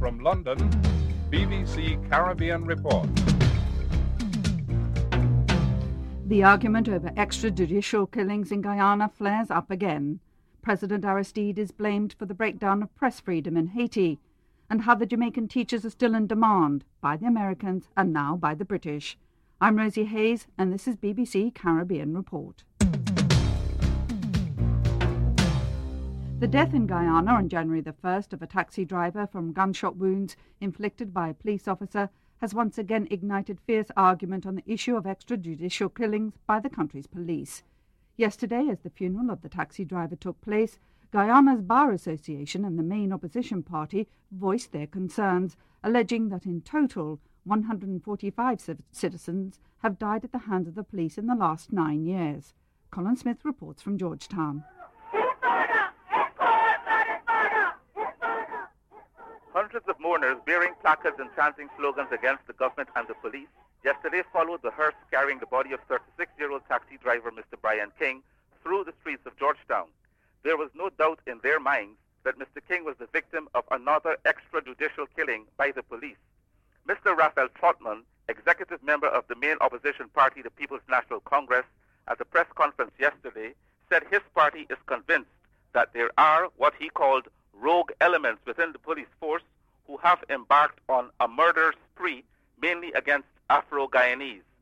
from London, BBC Caribbean Report. The argument over extrajudicial killings in Guyana flares up again. President Aristide is blamed for the breakdown of press freedom in Haiti, and how the Jamaican teachers are still in demand by the Americans and now by the British. I'm Rosie Hayes, and this is BBC Caribbean Report. The death in Guyana on January the 1st of a taxi driver from gunshot wounds inflicted by a police officer has once again ignited fierce argument on the issue of extrajudicial killings by the country's police. Yesterday, as the funeral of the taxi driver took place, Guyana's Bar Association and the main opposition party voiced their concerns, alleging that in total 145 citizens have died at the hands of the police in the last 9 years. Colin Smith reports from Georgetown. Hundreds of mourners bearing placards and chanting slogans against the government and the police yesterday followed the hearse carrying the body of 36-year-old taxi driver Mr. Brian King through the streets of Georgetown. There was no doubt in their minds that Mr. King was the victim of another extrajudicial killing by the police. Mr. Raphael Trotman, executive member of the main opposition party, the People's National Congress, at a press conference yesterday, said his party is convinced that there are what he called rogue elements within the police force who have embarked on a murder spree, mainly against Afro-Guyanese.